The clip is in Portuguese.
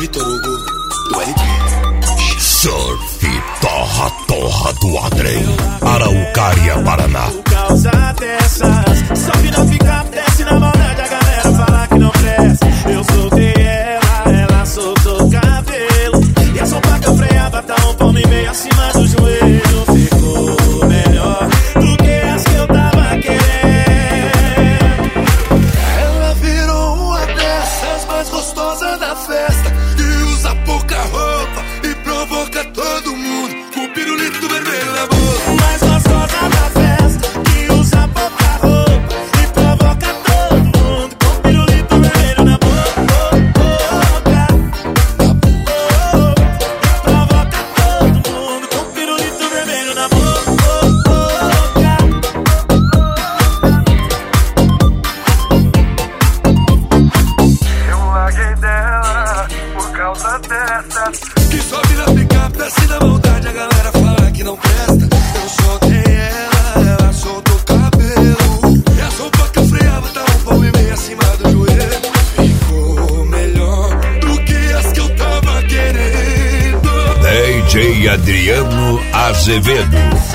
Vitor Hugo, do RP. Surf, torra, torra do Adrem, Araucária, Paraná. Por causa dessas, só que não fica, desce na maldade, a galera fala que não presta. Eu soltei ela soltou o cabelo, e a sopa que eu freava tá um palmo e meio acima do joelho. Ficou melhor do que as que eu tava querendo. Ela virou uma dessas mais gostosas da festa, que usa pouca roupa e provoca todo mundo com o pirulito vermelho na boca. Mais gostosa da festa, que usa pouca roupa e provoca todo mundo com o pirulito vermelho na boca. E provoca todo mundo com o pirulito vermelho na boca. Eu larguei dela por causa dessas, que sobe na picape, desce na maldade, a galera fala que não presta. Eu soltei ela soltou o cabelo, e a sopa que eu freava tá um palmo e meio acima do joelho. Ficou melhor do que as que eu tava querendo. DJ Adriano Azevedo.